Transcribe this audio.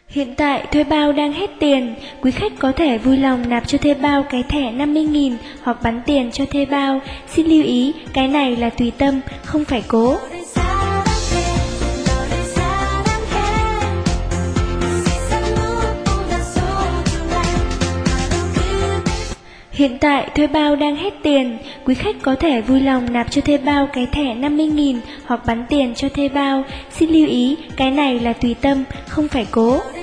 Hiện tại thuê bao đang hết tiền, quý khách có thể vui lòng nạp cho thuê bao cái thẻ 50.000 hoặc bắn tiền cho thuê bao. Xin lưu ý, cái này là tùy tâm, không phải cố. Hiện tại thuê bao đang hết tiền, quý khách có thể vui lòng nạp cho thuê bao cái thẻ 50.000 hoặc bắn tiền cho thuê bao. Xin lưu ý, cái này là tùy tâm, không phải cố.